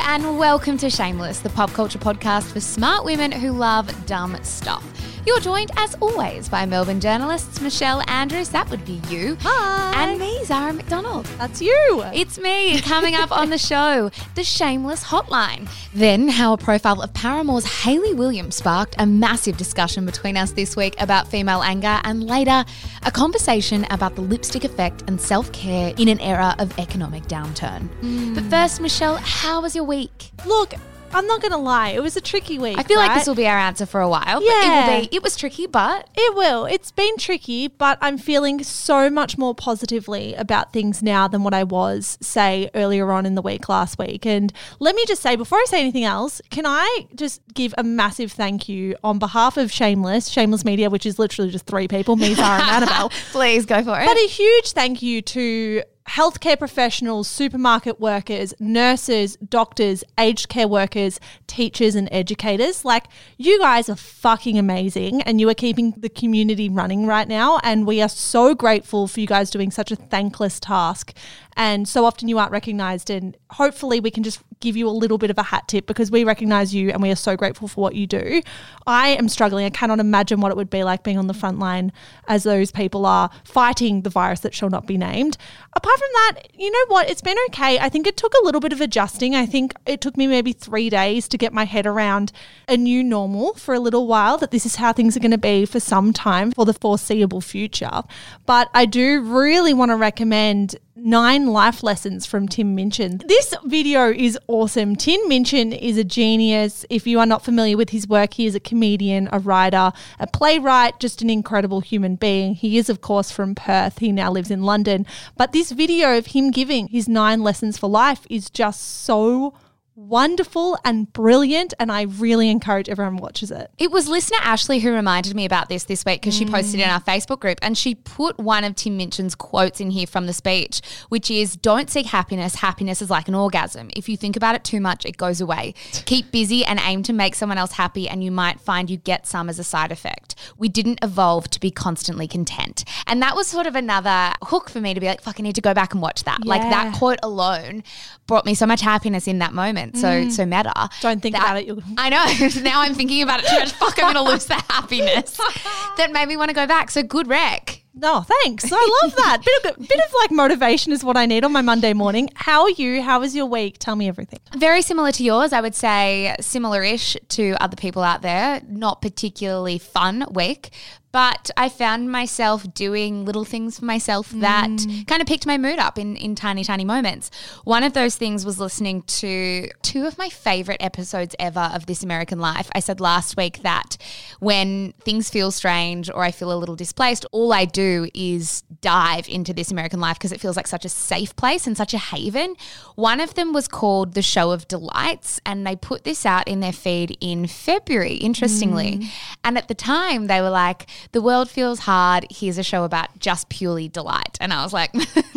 and welcome to Shameless, the pop culture podcast for smart women who love dumb stuff. You're joined, as always, by Melbourne journalists Michelle Andrews, that would be you. Hi. And me, Zara McDonald. That's you. It's me. Coming up on the show, the Shameless Hotline. Then how a profile of Paramore's Hayley Williams sparked a massive discussion between us this week about female anger, and later, a conversation about the lipstick effect and self-care in an era of economic downturn. But first, Michelle, how was your week? Look, I'm not going to lie. It was a tricky week. I feel like this will be our answer for a while. Yeah. But it was tricky, but... It will. It's been tricky, but I'm feeling so much more positively about things now than what I was, say, earlier on in the week last week. And let me just say, before I say anything else, can I just give a massive thank you on behalf of Shameless Media, which is literally just three people, me, Zara and Annabelle. Please go for it. But a huge thank you to healthcare professionals, supermarket workers, nurses, doctors, aged care workers, teachers and educators. Like, you guys are fucking amazing and you are keeping the community running right now, and we are so grateful for you guys doing such a thankless task. And so often you aren't recognised, and hopefully we can just give you a little bit of a hat tip because we recognise you and we are so grateful for what you do. I am struggling. I cannot imagine what it would be like being on the front line as those people are fighting the virus that shall not be named. Apart from that, you know what? It's been okay. I think it took a little bit of adjusting. I think it took me maybe 3 days to get my head around a new normal for a little while, that this is how things are going to be for some time, for the foreseeable future. But I do really want to recommend 9 Life Lessons from Tim Minchin. This video is awesome. Tim Minchin is a genius. If you are not familiar with his work, he is a comedian, a writer, a playwright, just an incredible human being. He is, of course, from Perth. He now lives in London. But this video of him giving his 9 lessons for life is just so wonderful and brilliant, and I really encourage everyone watches it. It was listener Ashley who reminded me about this week because she posted in our Facebook group, and she put one of Tim Minchin's quotes in here from the speech, which is, "Don't seek happiness. Happiness is like an orgasm. If you think about it too much, it goes away. Keep busy and aim to make someone else happy, and you might find you get some as a side effect. We didn't evolve to be constantly content." And that was sort of another hook for me to be like, fuck, I need to go back and watch that. Yeah. Like, that quote alone brought me so much happiness in that moment. So meta. Don't think about it. I know. Now I'm thinking about it too much. Fuck, I'm going to lose the happiness. That made me want to go back. So good rec. No, thanks. I love that. Bit of like motivation is what I need on my Monday morning. How are you? How was your week? Tell me everything. Very similar to yours. I would say similar-ish to other people out there. Not particularly fun week, but I found myself doing little things for myself that kind of picked my mood up in tiny, tiny moments. One of those things was listening to 2 of my favourite episodes ever of This American Life. I said last week that when things feel strange or I feel a little displaced, all I do is dive into This American Life because it feels like such a safe place and such a haven. One of them was called The Show of Delights, and they put this out in their feed in February, interestingly. And at the time they were like, the world feels hard, here's a show about just purely delight. And I was like,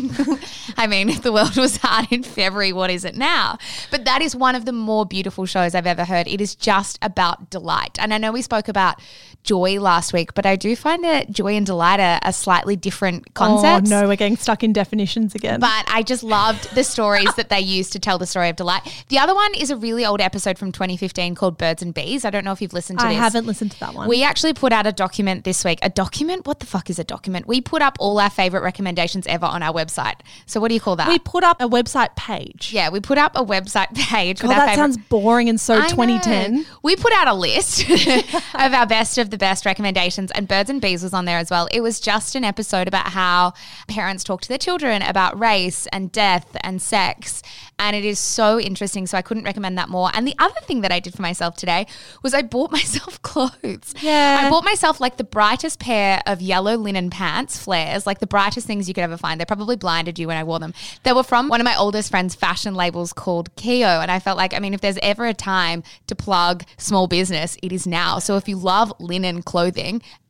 I mean, if the world was hard in February, what is it now? But that is one of the more beautiful shows I've ever heard. It is just about delight. And I know we spoke about joy last week, but I do find that joy and delight are slightly different concepts. Oh no, we're getting stuck in definitions again. But I just loved the stories that they used to tell the story of delight. The other one is a really old episode from 2015 called Birds and Bees. I don't know if you've listened to this. I haven't listened to that one. We actually put out a document this week. A document? What the fuck is a document? We put up all our favourite recommendations ever on our website. So what do you call that? We put up a website page. Yeah, we put up a website page. God, that sounds boring and so 2010. We put out a list of our best of the best recommendations, and Birds and Bees was on there as well. It was just an episode about how parents talk to their children about race and death and sex, and it is so interesting, so I couldn't recommend that more. And the other thing that I did for myself today was I bought myself clothes. Yeah. I bought myself like the brightest pair of yellow linen pants, flares, like the brightest things you could ever find. They probably blinded you when I wore them. They were from one of my oldest friends' fashion labels called Keo, and I felt like, I mean, if there's ever a time to plug small business, it is now. So if you love linen clothing,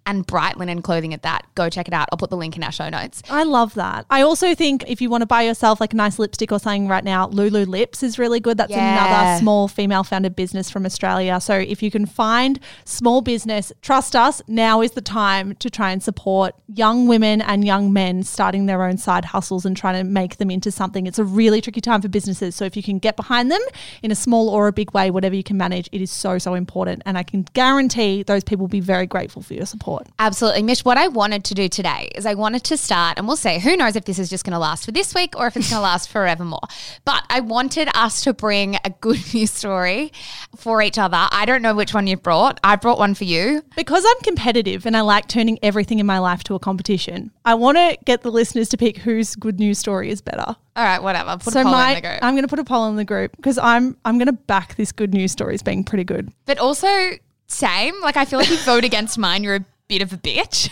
and bright linen clothing at that. Go check it out. I'll put the link in our show notes. I love that. I also think if you want to buy yourself like a nice lipstick or something right now, Lulu Lips is really good. That's another small female-founded business from Australia. So if you can find small business, trust us, now is the time to try and support young women and young men starting their own side hustles and trying to make them into something. It's a really tricky time for businesses. So if you can get behind them in a small or a big way, whatever you can manage, it is so, so important. And I can guarantee those people will be very grateful for your support. Absolutely. Mish, what I wanted to do today is I wanted to start, and we'll see, who knows if this is just going to last for this week or if it's going to last forevermore. But I wanted us to bring a good news story for each other. I don't know which one you've brought. I brought one for you. Because I'm competitive and I like turning everything in my life to a competition, I want to get the listeners to pick whose good news story is better. All right, whatever. Put a poll in the group. I'm going to put a poll in the group because I'm going to back this good news story as being pretty good. But also, same. Like, I feel like you vote against mine, you're a bit of a bitch.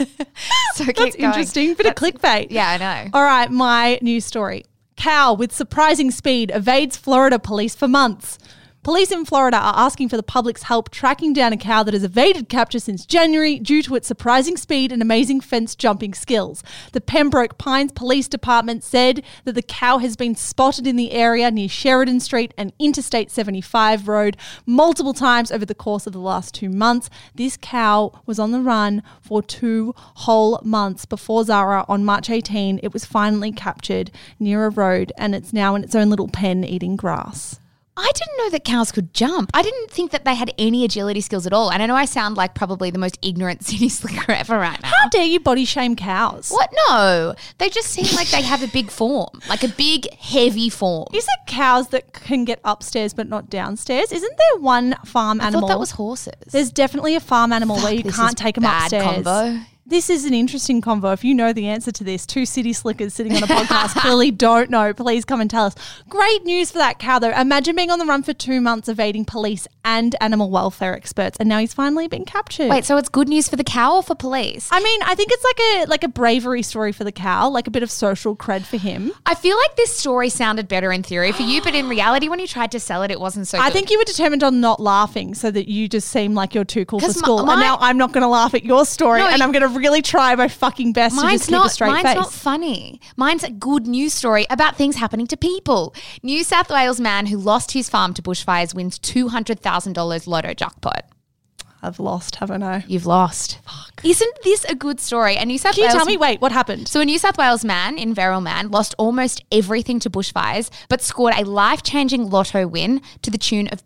So keep That's going. interesting. Bit of clickbait. Yeah, I know. All right, my news story. Cow with surprising speed evades Florida police for months. Police in Florida are asking for the public's help tracking down a cow that has evaded capture since January due to its surprising speed and amazing fence jumping skills. The Pembroke Pines Police Department said that the cow has been spotted in the area near Sheridan Street and Interstate 75 Road multiple times over the course of the last 2 months. This cow was on the run for 2 whole months before Zara on March 18. It was finally captured near a road and it's now in its own little pen eating grass. I didn't know that cows could jump. I didn't think that they had any agility skills at all. And I know I sound like probably the most ignorant city slicker ever right now. How dare you body shame cows? What? No. They just seem like they have a big form, like a big, heavy form. Is it cows that can get upstairs but not downstairs? Isn't there one farm animal? I thought that was horses. There's definitely a farm animal where you can't take them upstairs. Convo. This is an interesting convo. If you know the answer to this, 2 city slickers sitting on a podcast clearly don't know. Please come and tell us. Great news for that cow, though. Imagine being on the run for 2 months, evading police and animal welfare experts, and now he's finally been captured. Wait, so it's good news for the cow or for police? I mean, I think it's like a bravery story for the cow, like a bit of social cred for him. I feel like this story sounded better in theory for you, but in reality, when you tried to sell it, it wasn't so good. I think you were determined on not laughing so that you just seem like you're too cool for school. And now I'm not going to laugh at your story, and I'm going to really try my fucking best to just keep a straight face. Mine's not funny. Mine's a good news story about things happening to people. New South Wales man who lost his farm to bushfires wins $200,000 lotto jackpot. I've lost, haven't I? You've lost. Fuck. Isn't this a good story? A New South Can you Wales tell me, wait, what happened? So a New South Wales man in Verrilman lost almost everything to bushfires, but scored a life-changing lotto win to the tune of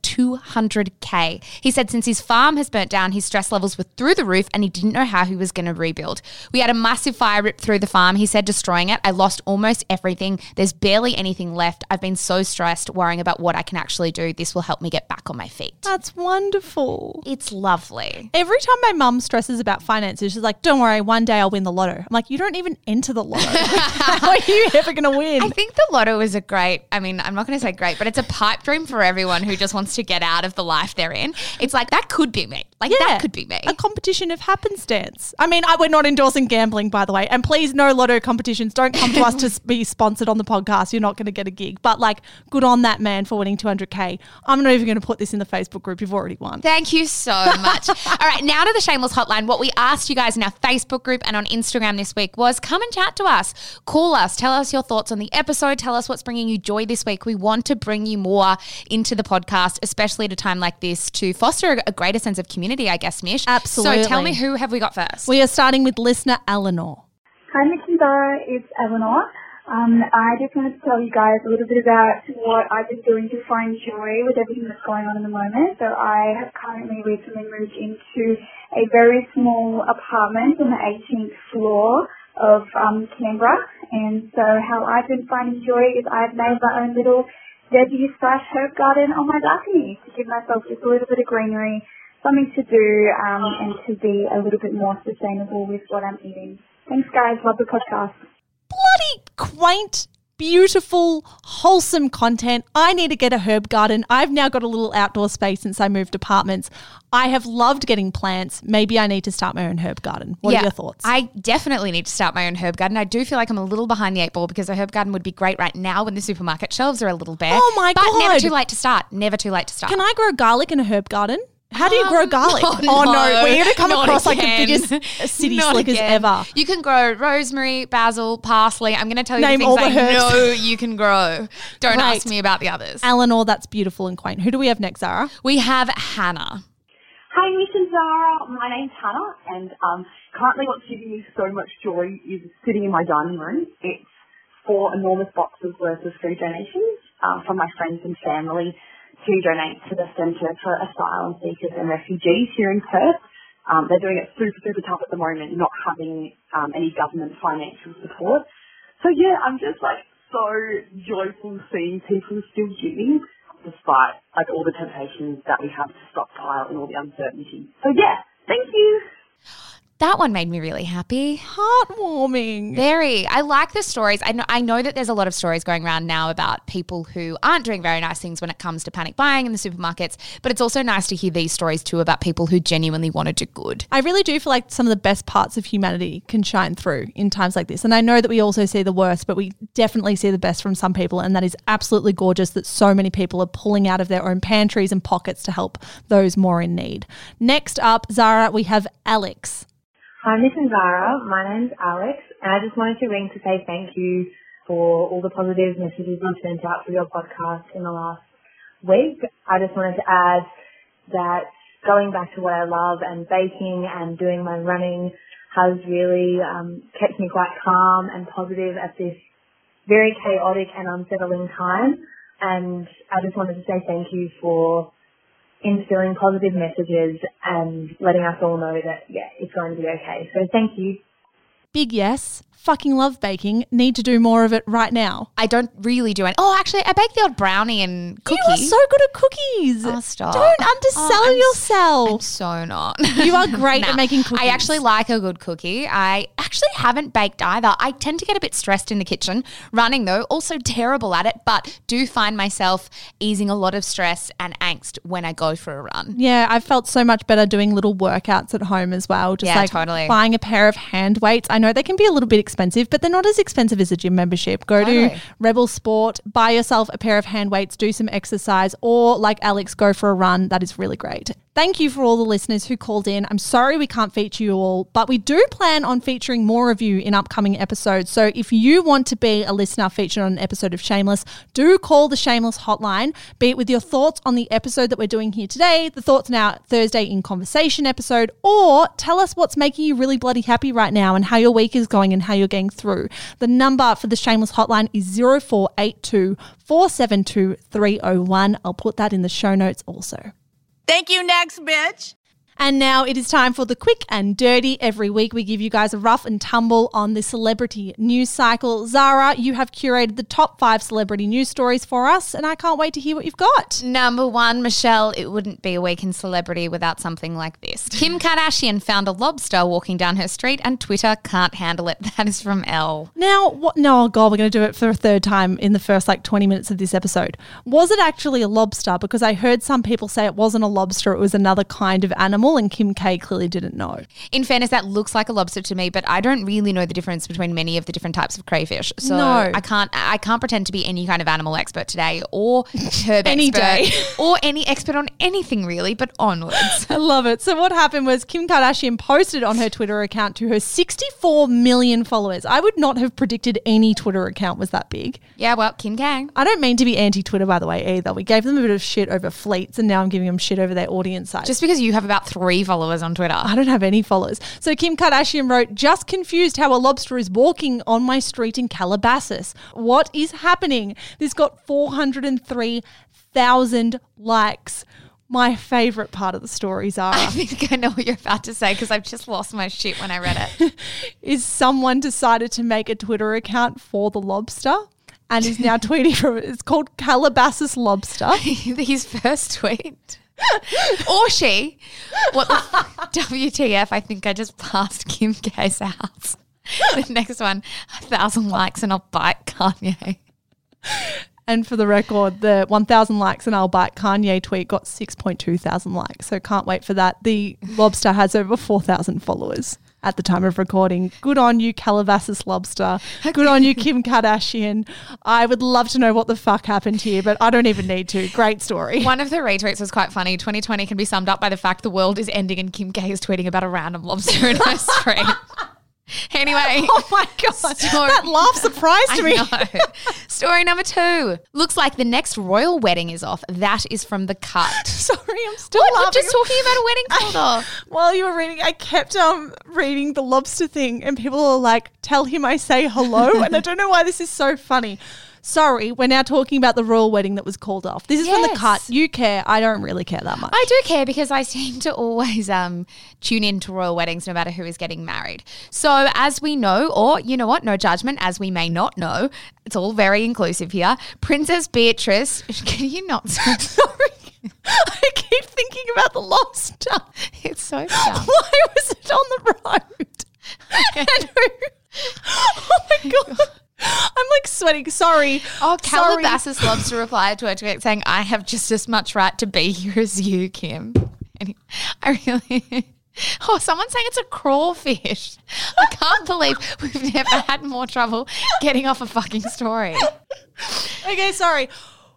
$200K. He said since his farm has burnt down, his stress levels were through the roof and he didn't know how he was going to rebuild. We had a massive fire rip through the farm, he said, destroying it. I lost almost everything. There's barely anything left. I've been so stressed, worrying about what I can actually do. This will help me get back on my feet. That's wonderful. It's lovely. Every time my mum stresses about finances, she's like, don't worry, one day I'll win the lotto. I'm like, you don't even enter the lotto. How are you ever going to win? I think the lotto is I'm not going to say great, but it's a pipe dream for everyone who just wants to get out of the life they're in. It's like, that could be me. That could be me. A competition of happenstance. I mean, we're not endorsing gambling, by the way. And please, no lotto competitions. Don't come to us to be sponsored on the podcast. You're not going to get a gig. But good on that man for winning $200K. I'm not even going to put this in the Facebook group. You've already won. Thank you so much. All right, now to the Shameless Hotline. What we asked you guys in our Facebook group and on Instagram this week was come and chat to us. Call us. Tell us your thoughts on the episode. Tell us what's bringing you joy this week. We want to bring you more into the podcast, especially at a time like this, to foster a greater sense of community, I guess, Mish. Absolutely. So tell me, who have we got first? We are starting with listener Eleanor. Hi, Mish and Zara. It's Eleanor. I just wanted to tell you guys a little bit about what I've been doing to find joy with everything that's going on in the moment. So I have currently recently moved into a very small apartment on the 18th floor of Canberra. And so how I've been finding joy is I've made my own little veggie/herb garden on my balcony to give myself just a little bit of greenery, something to do, and to be a little bit more sustainable with what I'm eating. Thanks, guys. Love the podcast. Bloody quaint, beautiful, wholesome content. I need to get a herb garden. I've now got a little outdoor space since I moved apartments. I have loved getting plants. Maybe I need to start my own herb garden. What are your thoughts? I definitely need to start my own herb garden. I do feel like I'm a little behind the 8 ball because a herb garden would be great right now when the supermarket shelves are a little bare. Oh my God. But never too late to start. Never too late to start. Can I grow garlic in a herb garden? How do you grow garlic? no, we're going to come not across like the again. biggest city Not slickers again. ever. You can grow rosemary, basil, parsley. I'm going to tell you Name the all things the I herbs. know you can grow. Don't Great. ask me about the others. Eleanor, that's beautiful and quaint. Who do we have next, Zara? We have Hannah. Hi, Mrs. Zara. My name's Hannah, and currently what's giving me so much joy is sitting in my dining room. It's 4 enormous boxes worth of food donations from my friends and family to donate to the Centre for Asylum Seekers and Refugees here in Perth. They're doing it super, super tough at the moment, not having any government financial support. So, yeah, I'm just, so joyful seeing people still giving despite, all the temptations that we have to stockpile and all the uncertainty. So, yeah, thank you. That one made me really happy. Heartwarming. Very. I like the stories. I know that there's a lot of stories going around now about people who aren't doing very nice things when it comes to panic buying in the supermarkets, but it's also nice to hear these stories too about people who genuinely want to do good. I really do feel like some of the best parts of humanity can shine through in times like this. And I know that we also see the worst, but we definitely see the best from some people. And that is absolutely gorgeous that so many people are pulling out of their own pantries and pockets to help those more in need. Next up, Zara, we have Alex. Hi, Mrs. Zara. My name's Alex, and I just wanted to ring to say thank you for all the positive messages you sent out for your podcast in the last week. I just wanted to add that going back to what I love and baking and doing my running has really kept me quite calm and positive at this very chaotic and unsettling time. And I just wanted to say thank you for instilling positive messages and letting us all know that, it's going to be okay. So thank you. Big yes. Fucking love baking. Need to do more of it right now. I don't really do it. Oh, actually, I bake the odd brownie and cookie. You are so good at cookies. Oh, stop. Don't undersell yourself. I'm so not. You are great at making cookies. I actually like a good cookie. I actually haven't baked either. I tend to get a bit stressed in the kitchen. Running, though, also terrible at it, but do find myself easing a lot of stress and angst when I go for a run. Yeah, I've felt so much better doing little workouts at home as well. Just totally. Buying a pair of hand weights. I know they can be a little bit expensive, but they're not as expensive as a gym membership. Go to Rebel Sport, buy yourself a pair of hand weights, do some exercise, or like Alex, go for a run. That is really great. Thank you for all the listeners who called in. I'm sorry we can't feature you all, but we do plan on featuring more of you in upcoming episodes. So if you want to be a listener featured on an episode of Shameless, do call the Shameless hotline, be it with your thoughts on the episode that we're doing here today, the Thoughts Now Thursday in Conversation episode, or tell us what's making you really bloody happy right now and how your week is going and how you're getting through. The number for the Shameless hotline is 0482 472 301. I'll put that in the show notes also. Thank you, next, bitch. And now it is time for the quick and dirty. Every week we give you guys a rough and tumble on the celebrity news cycle. Zara, you have curated the top 5 celebrity news stories for us, and I can't wait to hear what you've got. Number 1, Michelle, it wouldn't be a week in celebrity without something like this. Kim Kardashian found a lobster walking down her street and Twitter can't handle it. That is from Elle. Now, what? No, oh God, we're going to do it for a third time in the first 20 minutes of this episode. Was it actually a lobster? Because I heard some people say it wasn't a lobster, it was another kind of animal, and Kim K clearly didn't know. In fairness, that looks like a lobster to me, but I don't really know the difference between many of the different types of crayfish. So No. I can't pretend to be any kind of animal expert today or herb Any expert day. or any expert on anything really, but onwards. I love it. So what happened was Kim Kardashian posted on her Twitter account to her 64 million followers. I would not have predicted any Twitter account was that big. Yeah, well, Kim Kang. I don't mean to be anti-Twitter, by the way, either. We gave them a bit of shit over fleets, and now I'm giving them shit over their audience size. Just because you have about 3 followers on Twitter. I don't have any followers. So Kim Kardashian wrote, just confused how a lobster is walking on my street in Calabasas. What is happening? This got 403,000 likes. My favourite part of the story, Zara, I think I know what you're about to say because I've just lost my shit when I read it. is someone decided to make a Twitter account for the lobster and is now tweeting from it. It's called Calabasas Lobster. His first tweet. Or she. What the WTF? I think I just passed Kim K's house. The next one, 1,000 likes and I'll bite Kanye. And for the record, the 1,000 likes and I'll bite Kanye tweet got 6.2 thousand likes. So can't wait for that. The lobster has over 4,000 followers at the time of recording. Good on you, Calabasas Lobster. Good on you, Kim Kardashian. I would love to know what the fuck happened here, but I don't even need to. Great story. One of the retweets was quite funny. 2020 can be summed up by the fact the world is ending and Kim K is tweeting about a random lobster in her street. Anyway. Oh my God. That laugh surprised me. I know. Story number 2. Looks like the next royal wedding is off. That is from The Cut. Sorry, I'm still What? laughing. We're just talking about a wedding called off. While you were reading, I kept reading the lobster thing and people are like, tell him I say hello. And I don't know why this is so funny. Sorry, we're now talking about the royal wedding that was called off. This is from The Cut. You care. I don't really care that much. I do care because I seem to always tune in to royal weddings no matter who is getting married. So as we know, or you know what, no judgment, as we may not know, it's all very inclusive here. Princess Beatrice, can you not? Sorry. I keep thinking about the lobster. It's so dumb. Why was it on the road? And oh my God. I'm like sweating. Sorry. Oh, Calabasas Lobster replied to her tweet saying, I have just as much right to be here as you, Kim. And I really... Oh, someone's saying it's a crawfish. I can't believe we've never had more trouble getting off a fucking story. Okay, sorry.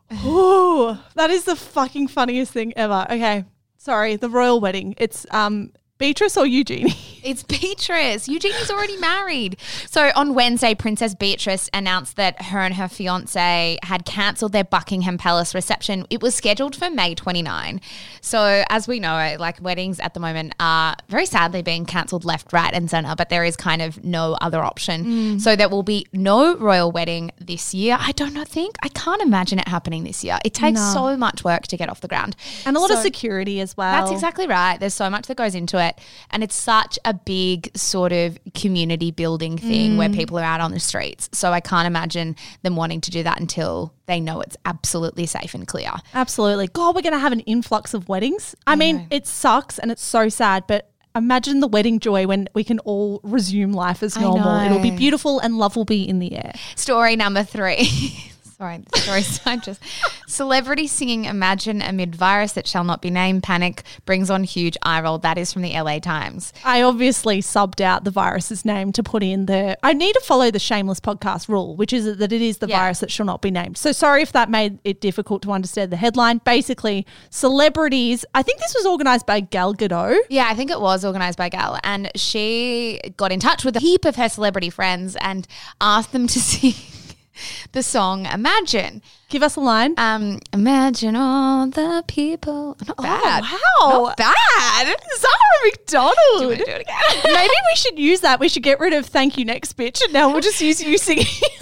Ooh, that is the fucking funniest thing ever. Okay, sorry. The royal wedding. It's Beatrice or Eugenie? It's Beatrice. Eugenie's already married. So on Wednesday, Princess Beatrice announced that her and her fiancé had cancelled their Buckingham Palace reception. It was scheduled for May 29. So as we know, like weddings at the moment are very sadly being cancelled left, right and centre, but there is kind of no other option. So there will be no royal wedding this year. I can't imagine it happening this year. It takes so much work to get off the ground. And a lot of security as well. That's exactly right. There's so much that goes into it. And it's such a big sort of community building thing where people are out on the streets. So I can't imagine them wanting to do that until they know it's absolutely safe and clear. Absolutely. God, we're going to have an influx of weddings. I mean, it sucks and it's so sad, but imagine the wedding joy when we can all resume life as normal. It'll be beautiful and love will be in the air. Story number 3. Sorry, the story's time just. Celebrity singing Imagine amid virus that shall not be named. Panic brings on huge eye roll. That is from the LA Times. I obviously subbed out the virus's name to put in I need to follow the Shameless podcast rule, which is that it is the virus that shall not be named. So sorry if that made it difficult to understand the headline. Basically, celebrities, I think this was organised by Gal Gadot. Yeah, I think it was organised by Gal. And she got in touch with a heap of her celebrity friends and asked them to sing the song Imagine. Give us a line. Imagine all the people. Not bad. Oh, wow. Not bad. Zara McDonald. Do you want to do it again? Maybe we should use that. We should get rid of thank you next bitch and now we'll just use you singing.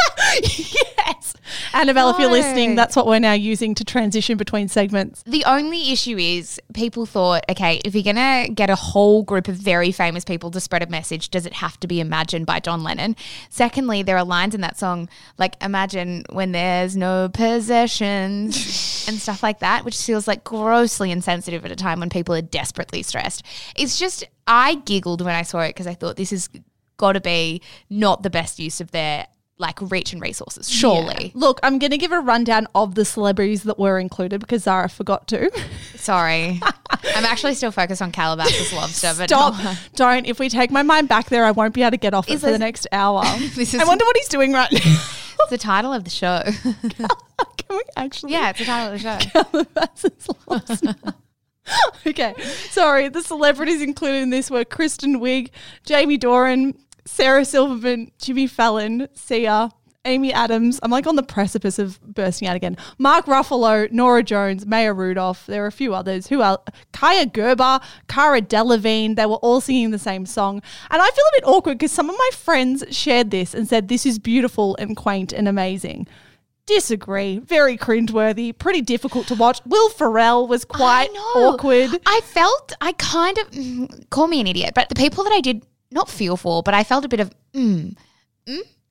Yes. Annabelle, if you're listening, that's what we're now using to transition between segments. The only issue is people thought, okay, if you're going to get a whole group of very famous people to spread a message, does it have to be Imagine by John Lennon? Secondly, there are lines in that song like imagine when there's no possessions and stuff like that, which feels like grossly insensitive at a time when people are desperately stressed. It's just, I giggled when I saw it because I thought this has got to be not the best use of their like reach and resources, surely. Yeah. Look, I'm going to give a rundown of the celebrities that were included because Zara forgot to. Sorry. I'm actually still focused on Calabasas Lobster. But Stop. No. Don't. If we take my mind back there, I won't be able to get off it for the next hour. I wonder what he's doing right now. It's the title of the show. Can we actually? Yeah, it's the title of the show. Calabasas Lobster. Okay. Sorry. The celebrities included in this were Kristen Wiig, Jamie Doran, Sarah Silverman, Jimmy Fallon, Sia, Amy Adams. I'm like on the precipice of bursting out again. Mark Ruffalo, Nora Jones, Maya Rudolph. There are a few others. Who else? Kaya Gerber, Cara Delevingne. They were all singing the same song. And I feel a bit awkward because some of my friends shared this and said this is beautiful and quaint and amazing. Disagree. Very cringeworthy. Pretty difficult to watch. Will Ferrell was quite awkward. I kind of, call me an idiot, but the people that I did not feel for, but I felt a bit of,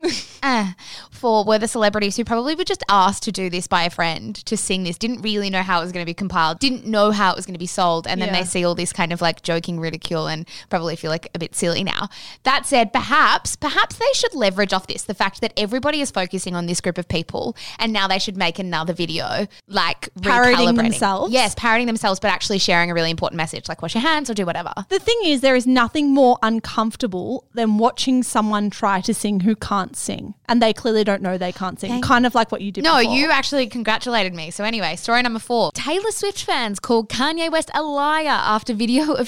were the celebrities who probably were just asked to do this by a friend, to sing this, didn't really know how it was going to be compiled, didn't know how it was going to be sold, and then they see all this kind of like joking ridicule and probably feel like a bit silly now. That said, perhaps they should leverage off this, the fact that everybody is focusing on this group of people, and now they should make another video like Parroting themselves. Yes, parroting themselves, but actually sharing a really important message, like wash your hands or do whatever. The thing is, there is nothing more uncomfortable than watching someone try to sing who can't sing. And they clearly don't know they can't sing. Kind of like what you did before. You actually congratulated me. So anyway, story number 4. Taylor Swift fans called Kanye West a liar after video of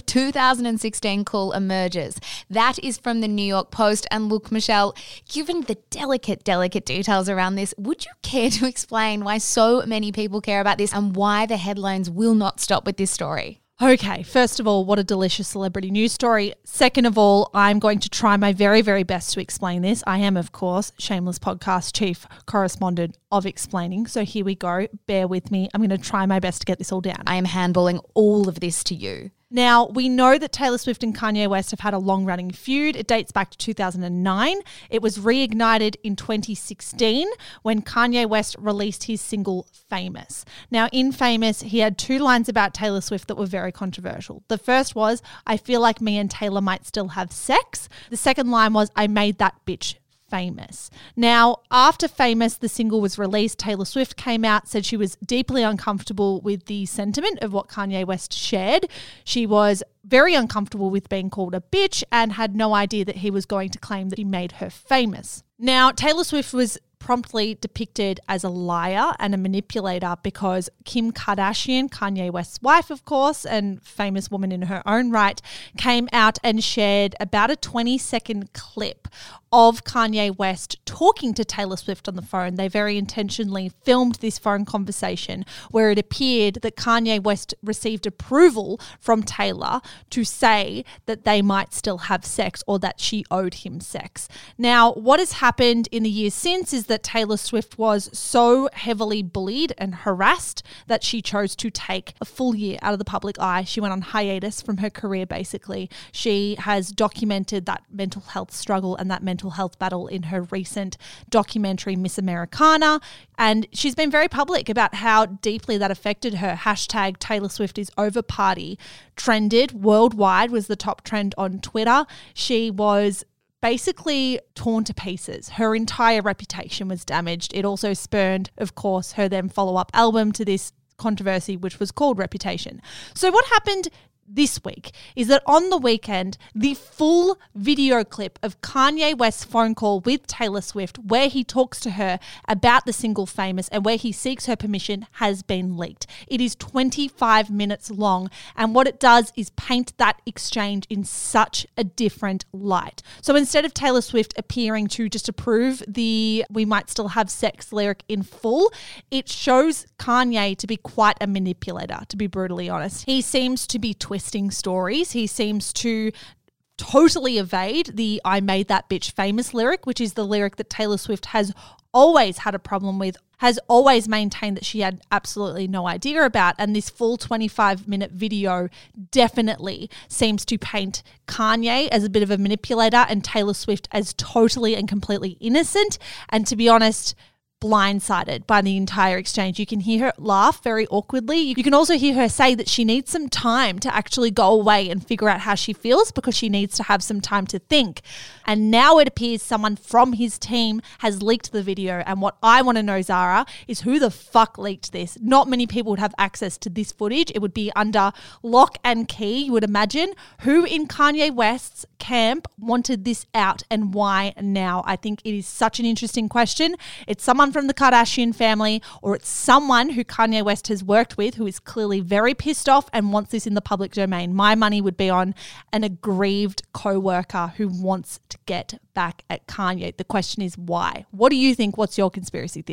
2016 call emerges. That is from the New York Post. And look, Michelle, given the delicate details around this, would you care to explain why so many people care about this and why the headlines will not stop with this story? Okay, first of all, what a delicious celebrity news story. Second of all, I'm going to try my very, very best to explain this. I am, of course, Shameless Podcast Chief Correspondent of Explaining. So here we go. Bear with me. I'm going to try my best to get this all down. I am handballing all of this to you. Now, we know that Taylor Swift and Kanye West have had a long-running feud. It dates back to 2009. It was reignited in 2016 when Kanye West released his single Famous. Now, in Famous, he had 2 lines about Taylor Swift that were very controversial. The first was, I feel like me and Taylor might still have sex. The second line was, I made that bitch famous. Now, after Famous, the single was released, Taylor Swift came out, said she was deeply uncomfortable with the sentiment of what Kanye West shared. She was very uncomfortable with being called a bitch and had no idea that he was going to claim that he made her famous. Now, Taylor Swift was promptly depicted as a liar and a manipulator because Kim Kardashian, Kanye West's wife, of course, and famous woman in her own right, came out and shared about a 20-second clip of Kanye West talking to Taylor Swift on the phone. They very intentionally filmed this phone conversation where it appeared that Kanye West received approval from Taylor to say that they might still have sex or that she owed him sex. Now, what has happened in the years since is that Taylor Swift was so heavily bullied and harassed that she chose to take a full year out of the public eye. She went on hiatus from her career, basically. She has documented that mental health struggle and that mental health battle in her recent documentary, Miss Americana. And she's been very public about how deeply that affected her. Hashtag Taylor Swift is over party trended worldwide, was the top trend on Twitter. She was basically torn to pieces. Her entire reputation was damaged. It also spurned, of course, her then follow-up album to this controversy, which was called Reputation. So what happened this week is that on the weekend, the full video clip of Kanye West's phone call with Taylor Swift, where he talks to her about the single Famous and where he seeks her permission, has been leaked. It is 25 minutes long, and what it does is paint that exchange in such a different light. So instead of Taylor Swift appearing to just approve the "we might still have sex" lyric in full, it shows Kanye to be quite a manipulator, to be brutally honest. He seems to be twisting stories. He seems to totally evade the "I made that bitch famous" lyric, which is the lyric that Taylor Swift has always had a problem with, has always maintained that she had absolutely no idea about. And this full 25-minute video definitely seems to paint Kanye as a bit of a manipulator and Taylor Swift as totally and completely innocent. And to be honest, blindsided by the entire exchange. You can hear her laugh very awkwardly. You can also hear her say that she needs some time to actually go away and figure out how she feels because she needs to have some time to think. And now it appears someone from his team has leaked the video. And what I want to know, Zara, is who the fuck leaked this? Not many people would have access to this footage. It would be under lock and key, you would imagine. Who in Kanye West's camp wanted this out and why now? I think it is such an interesting question. It's someone from the Kardashian family, or it's someone who Kanye West has worked with who is clearly very pissed off and wants this in the public domain. My money would be on an aggrieved co-worker who wants to get back at Kanye. The question is why? What do you think? What's your conspiracy theory?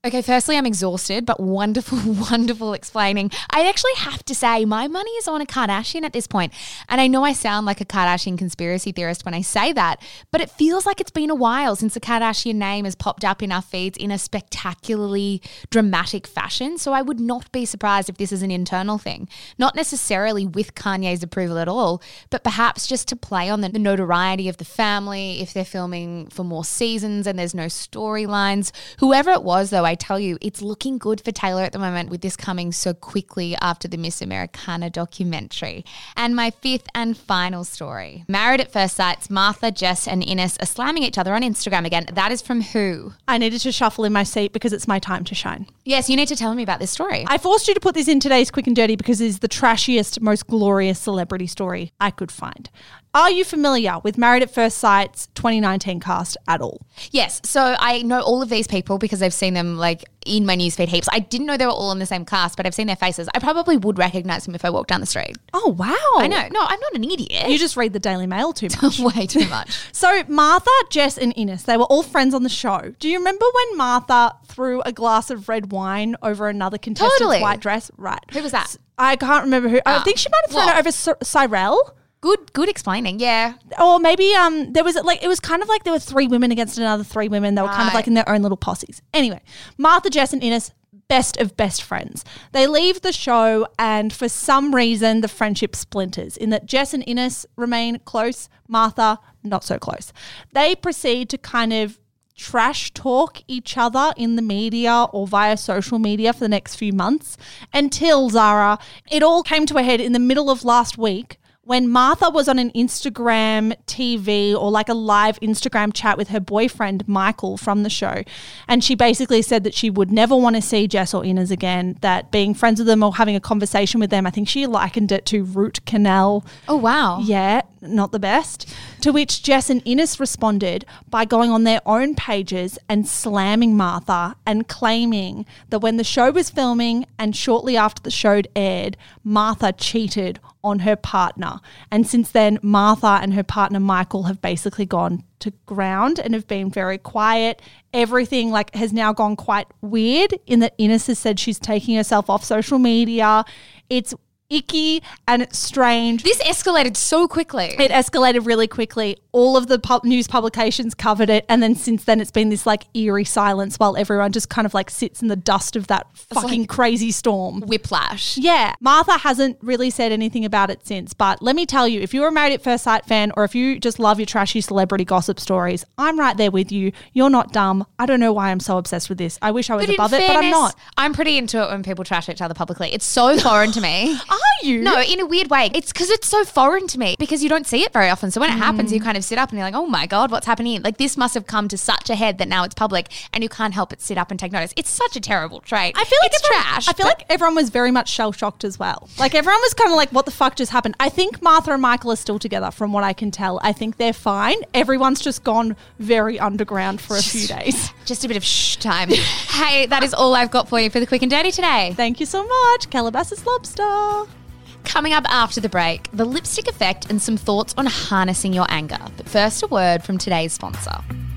Okay, firstly, I'm exhausted, but wonderful, wonderful explaining. I actually have to say my money is on a Kardashian at this point. And I know I sound like a Kardashian conspiracy theorist when I say that, but it feels like it's been a while since the Kardashian name has popped up in our feeds in a spectacularly dramatic fashion. So I would not be surprised if this is an internal thing. Not necessarily with Kanye's approval at all, but perhaps just to play on the notoriety of the family, if they're filming for more seasons and there's no storylines. Whoever it was, though, I tell you, it's looking good for Taylor at the moment with this coming so quickly after the Miss Americana documentary. And my fifth and final story. Married at First Sight's Martha, Jess and Ines are slamming each other on Instagram again. That is from who? I needed to shuffle in my seat because it's my time to shine. Yes, you need to tell me about this story. I forced you to put this in today's Quick and Dirty because it's the trashiest, most glorious celebrity story I could find. Are you familiar with Married at First Sight's 2019 cast at all? Yes. So I know all of these people because I've seen them like in my newsfeed heaps. I didn't know they were all in the same cast, but I've seen their faces. I probably would recognize them if I walked down the street. Oh, wow. I know. No, I'm not an idiot. You just read the Daily Mail too much. Way too much. So Martha, Jess and Ines, they were all friends on the show. Do you remember when Martha threw a glass of red wine over another contestant's Totally. white dress? Right. Who was that? I can't remember who. I think she might have thrown it over Cyrell. Good explaining. Yeah. Or maybe there was like, it was kind of like there were three women against another three women. They were kind of like in their own little posses. Anyway, Martha, Jess and Ines, best of best friends. They leave the show and for some reason the friendship splinters in that Jess and Ines remain close, Martha not so close. They proceed to kind of trash talk each other in the media or via social media for the next few months until, Zara, it all came to a head in the middle of last week when Martha was on an Instagram TV or like a live Instagram chat with her boyfriend, Michael, from the show. And she basically said that she would never want to see Jess or Ines again, that being friends with them or having a conversation with them, I think she likened it to root canal. Oh, wow. Yeah, not the best. To which Jess and Ines responded by going on their own pages and slamming Martha and claiming that when the show was filming and shortly after the show aired, Martha cheated on her partner. And since then, Martha and her partner Michael have basically gone to ground and have been very quiet. Everything like has now gone quite weird in that Ines has said she's taking herself off social media. It's icky and it's strange. This escalated so quickly. It escalated really quickly. All of the news publications covered it. And then since then it's been this like eerie silence while everyone just kind of like sits in the dust of that fucking crazy storm. Whiplash. Yeah. Martha hasn't really said anything about it since. But let me tell you, if you're a Married at First Sight fan or if you just love your trashy celebrity gossip stories, I'm right there with you. You're not dumb. I don't know why I'm so obsessed with this. I wish I was above it, but I'm not. I'm pretty into it when people trash each other publicly. It's so foreign to me. Are you? No, in a weird way. It's because it's so foreign to me because you don't see it very often. So when it happens, you kind of sit up and you're like, oh my God, what's happening? Like this must have come to such a head that now it's public and you can't help but sit up and take notice. It's such a terrible trait. I feel like it's trash. I feel like everyone was very much shell-shocked as well. Like everyone was kind of like, what the fuck just happened? I think Martha and Michael are still together from what I can tell. I think they're fine. Everyone's just gone very underground for a few days. Just a bit of shh time. Hey, that is all I've got for you for the Quick and Dirty today. Thank you so much. Calabasas Lobster. Coming up after the break, the lipstick effect and some thoughts on harnessing your anger. But first, a word from today's sponsor.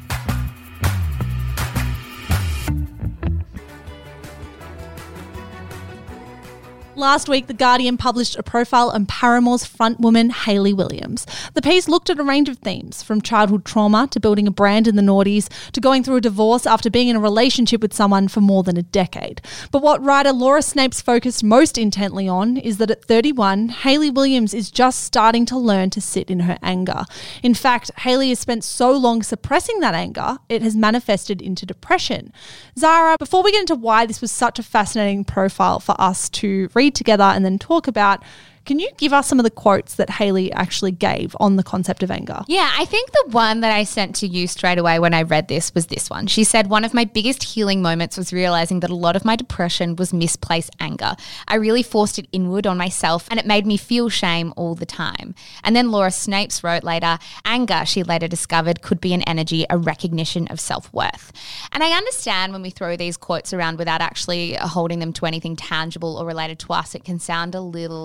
Last week, The Guardian published a profile on Paramore's frontwoman, Hayley Williams. The piece looked at a range of themes, from childhood trauma to building a brand in the noughties to going through a divorce after being in a relationship with someone for more than a decade. But what writer Laura Snapes focused most intently on is that at 31, Hayley Williams is just starting to learn to sit in her anger. In fact, Hayley has spent so long suppressing that anger, it has manifested into depression. Zara, before we get into why this was such a fascinating profile for us to read together and then talk about, can you give us some of the quotes that Hayley actually gave on the concept of anger? Yeah, I think the one that I sent to you straight away when I read this was this one. She said, one of my biggest healing moments was realizing that a lot of my depression was misplaced anger. I really forced it inward on myself and it made me feel shame all the time. And then Laura Snapes wrote later, anger, she later discovered, could be an energy, a recognition of self-worth. And I understand when we throw these quotes around without actually holding them to anything tangible or related to us, it can sound a little hard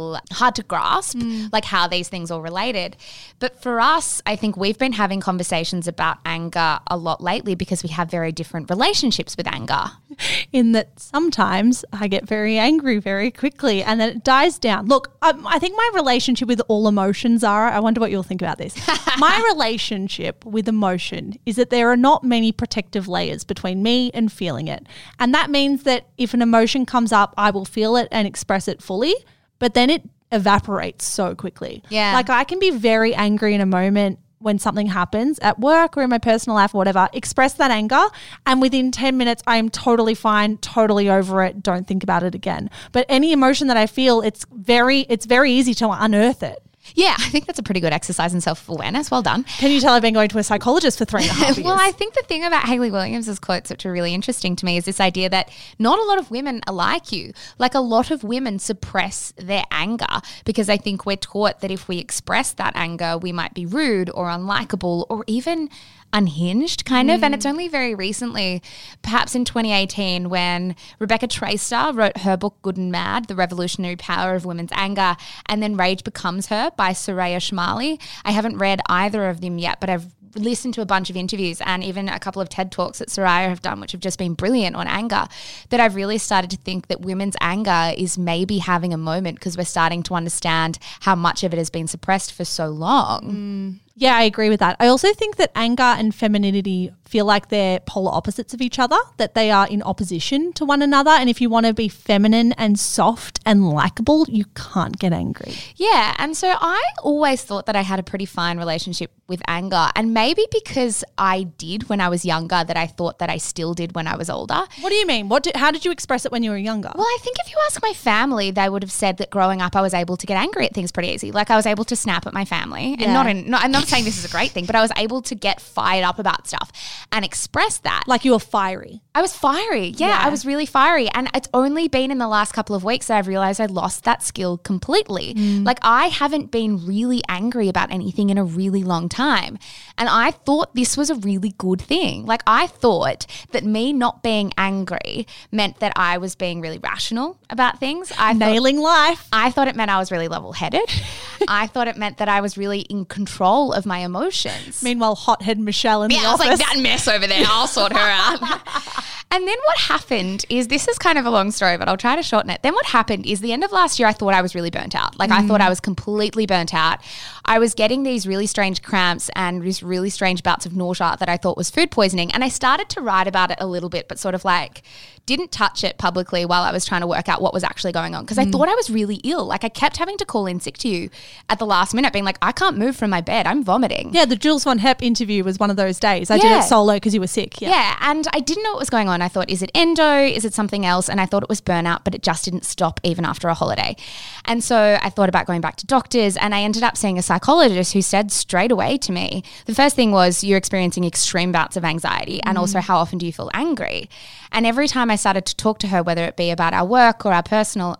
hard to grasp like how these things all related. But for us, I think we've been having conversations about anger a lot lately because we have very different relationships with anger. In that sometimes I get very angry very quickly and then it dies down. Look, I think my relationship with all emotions, Zara, I wonder what you'll think about this. My relationship with emotion is that there are not many protective layers between me and feeling it. And that means that if an emotion comes up, I will feel it and express it fully, but then it evaporates so quickly. Yeah. Like I can be very angry in a moment when something happens at work or in my personal life or whatever, express that anger, and within 10 minutes I am totally fine, totally over it, don't think about it again. But any emotion that I feel, it's very easy to unearth it. Yeah, I think that's a pretty good exercise in self-awareness. Well done. Can you tell I've been going to a psychologist for 3.5 years? Well, I think the thing about Hayley Williams' quotes, which are really interesting to me, is this idea that not a lot of women are like you. Like a lot of women suppress their anger because I think we're taught that if we express that anger, we might be rude or unlikable or even unhinged kind of. And it's only very recently, perhaps in 2018, when Rebecca Traister wrote her book Good and Mad, The Revolutionary Power of Women's Anger, and then Rage Becomes Her by Soraya Chemaly. I haven't read either of them yet, but I've listened to a bunch of interviews and even a couple of TED Talks that Soraya have done, which have just been brilliant on anger, that I've really started to think that women's anger is maybe having a moment because we're starting to understand how much of it has been suppressed for so long. Yeah, I agree with that. I also think that anger and femininity feel like they're polar opposites of each other, that they are in opposition to one another. And if you want to be feminine and soft and likable, you can't get angry. Yeah, and so I always thought that I had a pretty fine relationship with anger, and maybe because I did when I was younger that I thought that I still did when I was older. What do you mean? How did you express it when you were younger? Well, I think if you ask my family, they would have said that growing up I was able to get angry at things pretty easy. Like I was able to snap at my family, and I'm not saying this is a great thing, but I was able to get fired up about stuff and express that. Like you were fiery. I was fiery. Yeah, I was really fiery. And it's only been in the last couple of weeks that I've realized I lost that skill completely. Like I haven't been really angry about anything in a really long time. And I thought this was a really good thing. Like I thought that me not being angry meant that I was being really rational about things. Nailing life. I thought it meant I was really level-headed. I thought it meant that I was really in control of my emotions. Meanwhile, hothead Michelle in the office. I was like, that mess over there, I'll sort her out. And then what happened is, this is kind of a long story, but I'll try to shorten it. Then what happened is the end of last year, I thought I was really burnt out. Like I thought I was completely burnt out. I was getting these really strange cramps and these really strange bouts of nausea that I thought was food poisoning. And I started to write about it a little bit, but sort of like didn't touch it publicly while I was trying to work out what was actually going on, because I thought I was really ill. Like I kept having to call in sick to you at the last minute, being like, I can't move from my bed, I'm vomiting. Yeah, the Jules Von Hepp interview was one of those days. I did it solo because you were sick. Yeah, and I didn't know what was going on. I thought, is it endo? Is it something else? And I thought it was burnout, but it just didn't stop even after a holiday. And so I thought about going back to doctors, and I ended up seeing a psychologist who said straight away to me, the first thing was, you're experiencing extreme bouts of anxiety, and also how often do you feel angry? And every time I started to talk to her, whether it be about our work or our personal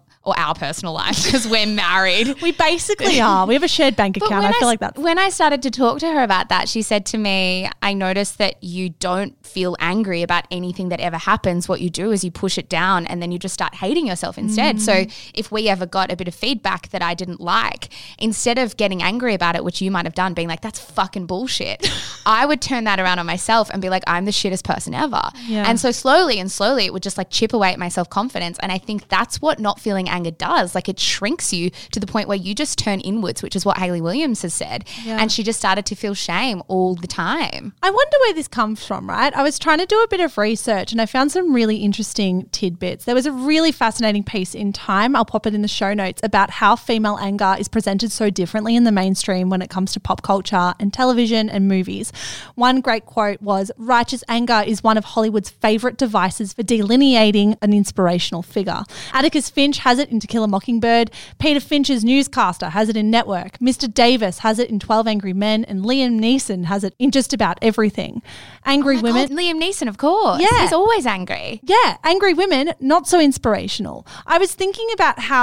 life, because we're married. We basically are. We have a shared bank account. I feel like that. When I started to talk to her about that, she said to me, I noticed that you don't feel angry about anything that ever happens. What you do is you push it down and then you just start hating yourself instead. So if we ever got a bit of feedback that I didn't like, instead of getting angry about it, which you might have done, being like, that's fucking bullshit, I would turn that around on myself and be like, I'm the shittest person ever. Yeah. And so slowly it would just like chip away at my self-confidence. And I think that's what not feeling anger does. Like it shrinks you to the point where you just turn inwards, which is what Hayley Williams has said. Yeah. And she just started to feel shame all the time. I wonder where this comes from, right? I was trying to do a bit of research and I found some really interesting tidbits. There was a really fascinating piece in Time, I'll pop it in the show notes, about how female anger is presented so differently in the mainstream when it comes to pop culture and television and movies. One great quote was, righteous anger is one of Hollywood's favourite devices for delineating an inspirational figure. Atticus Finch has it in To Kill a Mockingbird. Peter Finch's newscaster has it in Network. Mr. Davis has it in 12 Angry Men, and Liam Neeson has it in just about everything. Angry women. God, Liam Neeson, of course. Yeah. He's always angry. Yeah. Angry women, not so inspirational. I was thinking about how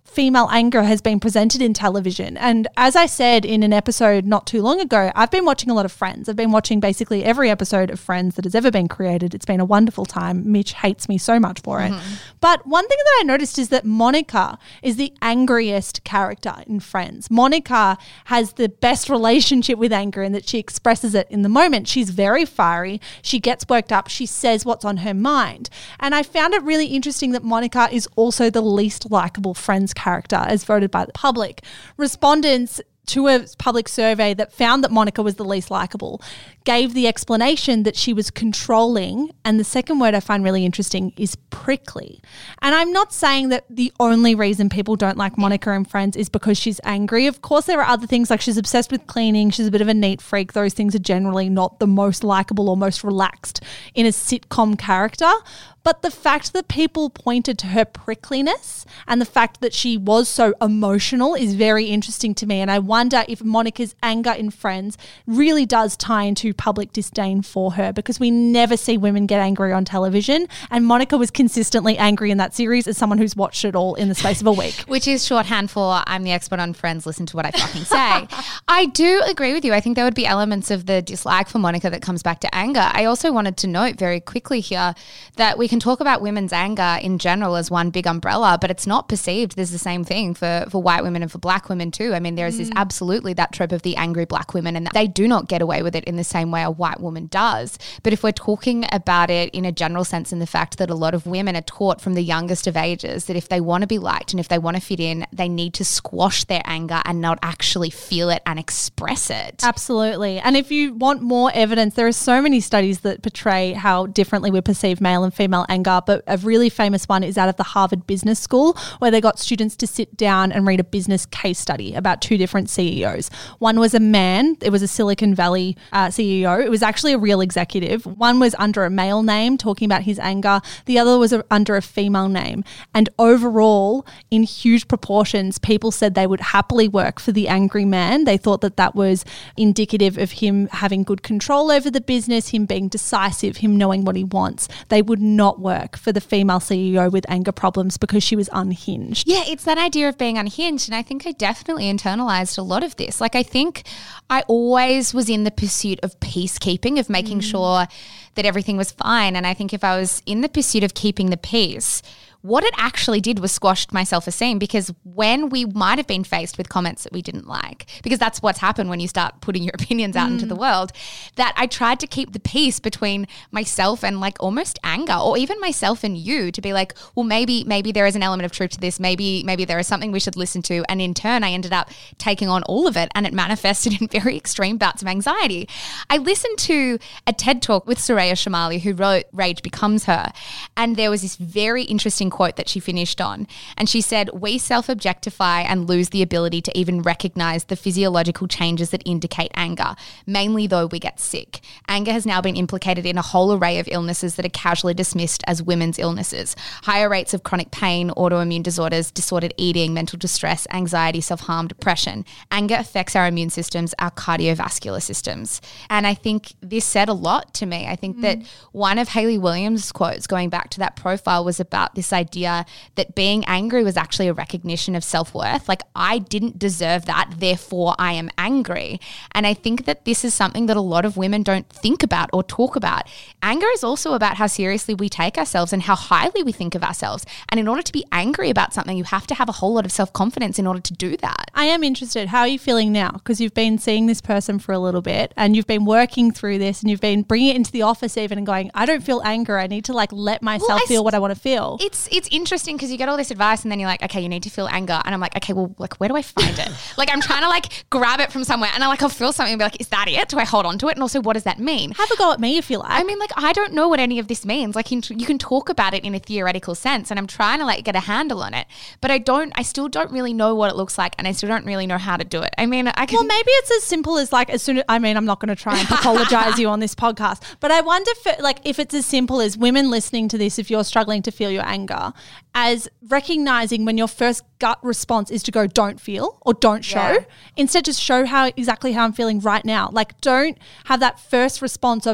female anger has been presented in television. And as I said in an episode not too long ago, I've been watching a lot of Friends. I've been watching basically every episode of Friends that has ever been created. It's been a wonderful time. Mitch hates me so much for it. But one thing that I noticed is that Monica is the angriest character in Friends. Monica has the best relationship with anger in that she expresses it in the moment. She's very fiery. She gets worked up. She says what's on her mind. And I found it really interesting that Monica is also the least likable Friends character as voted by the public. Respondents to a public survey that found that Monica was the least likable gave the explanation that she was controlling, and the second word I find really interesting is prickly. And I'm not saying that the only reason people don't like Monica in Friends is because she's angry. Of course, there are other things, like she's obsessed with cleaning, she's a bit of a neat freak. Those things are generally not the most likable or most relaxed in a sitcom character. But the fact that people pointed to her prickliness and the fact that she was so emotional is very interesting to me. And I wonder if Monica's anger in Friends really does tie into public disdain for her, because we never see women get angry on television. And Monica was consistently angry in that series as someone who's watched it all in the space of a week. Which is shorthand for I'm the expert on Friends, listen to what I fucking say. I do agree with you. I think there would be elements of the dislike for Monica that comes back to anger. I also wanted to note very quickly here that we can talk about women's anger in general as one big umbrella, but it's not perceived. There's the same thing for white women and for black women too. I mean, there is this absolutely that trope of the angry black women, and they do not get away with it in the same way a white woman does. But if we're talking about it in a general sense, in the fact that a lot of women are taught from the youngest of ages that if they want to be liked and if they want to fit in, they need to squash their anger and not actually feel it and express it. Absolutely. And if you want more evidence, there are so many studies that portray how differently we perceive male and female anger, but a really famous one is out of the Harvard Business School, where they got students to sit down and read a business case study about two different CEOs. One was a man. It was a Silicon Valley CEO. It was actually a real executive. One was under a male name talking about his anger. The other was under a female name. And overall, in huge proportions, people said they would happily work for the angry man. They thought that that was indicative of him having good control over the business, him being decisive, him knowing what he wants. They would not work for the female CEO with anger problems because she was unhinged. Yeah, it's that idea of being unhinged. And I think I definitely internalized a lot of this. Like, I think I always was in the pursuit of peacekeeping, of making sure that everything was fine. And I think if I was in the pursuit of keeping the peace, what it actually did was squashed my self-esteem, because when we might have been faced with comments that we didn't like, because that's what's happened when you start putting your opinions out into the world, that I tried to keep the peace between myself and like almost anger, or even myself and you, to be like, well, maybe there is an element of truth to this. Maybe there is something we should listen to. And in turn, I ended up taking on all of it, and it manifested in very extreme bouts of anxiety. I listened to a TED Talk with Soraya Chemaly, who wrote Rage Becomes Her. And there was this very interesting quote that she finished on, and she said, "We self-objectify and lose the ability to even recognize the physiological changes that indicate anger, mainly though we get sick. Anger has now been implicated in a whole array of illnesses that are casually dismissed as women's illnesses. Higher rates of chronic pain, autoimmune disorders, disordered eating, mental distress, anxiety, self-harm, depression. Anger affects our immune systems, our cardiovascular systems." And I think this said a lot to me. I think that one of Hayley Williams' quotes, going back to that profile, was about this idea that being angry was actually a recognition of self-worth. Like, I didn't deserve that, therefore I am angry. And I think that this is something that a lot of women don't think about or talk about. Anger is also about how seriously we take ourselves and how highly we think of ourselves. And in order to be angry about something, you have to have a whole lot of self-confidence in order to do that. I am interested. How are you feeling now? Because you've been seeing this person for a little bit, and you've been working through this, and you've been bringing it into the office even and going, I don't feel anger. I need to like let myself feel what I want to feel. It's interesting because you get all this advice and then you're like, okay, you need to feel anger. And I'm like, okay, well, like, where do I find it? Like, I'm trying to like grab it from somewhere, and I'll feel something and be like, is that it? Do I hold on to it? And also, what does that mean? Have a go at me if you like. I mean, like, I don't know what any of this means. Like, you can talk about it in a theoretical sense, and I'm trying to like get a handle on it, but I still don't really know what it looks like, and I still don't really know how to do it. I mean, well, maybe it's as simple as like, I'm not going to try and pathologize you on this podcast, but I wonder if it's as simple as women listening to this, if you're struggling to feel your anger, as recognizing when your first gut response is to go, don't feel or don't show. Yeah. Instead, just show exactly how I'm feeling right now. Like, don't have that first response of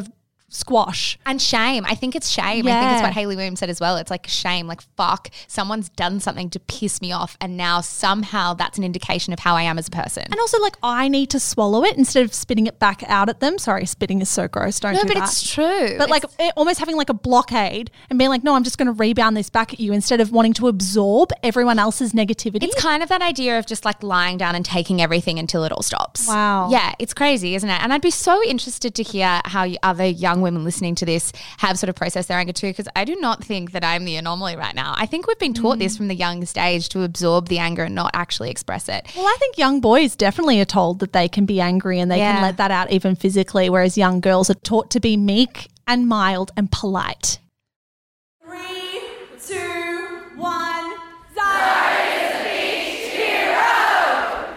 squash. And shame. I think it's shame. I think it's what Hayley Williams said as well. It's like shame, like fuck, someone's done something to piss me off and now somehow that's an indication of how I am as a person. And also like I need to swallow it instead of spitting it back out at them. Sorry, spitting is so gross. Don't do that. No, but it's true. But like almost having like a blockade and being like, no, I'm just going to rebound this back at you instead of wanting to absorb everyone else's negativity. It's kind of that idea of just like lying down and taking everything until it all stops. Wow. Yeah, it's crazy, isn't it? And I'd be so interested to hear how other young women listening to this have sort of processed their anger too, because I do not think that I'm the anomaly right now. I think we've been taught this from the youngest age to absorb the anger and not actually express it. Well, I think young boys definitely are told that they can be angry and they can let that out even physically, whereas young girls are taught to be meek and mild and polite. 3, 2, 1, Zara is a beach hero!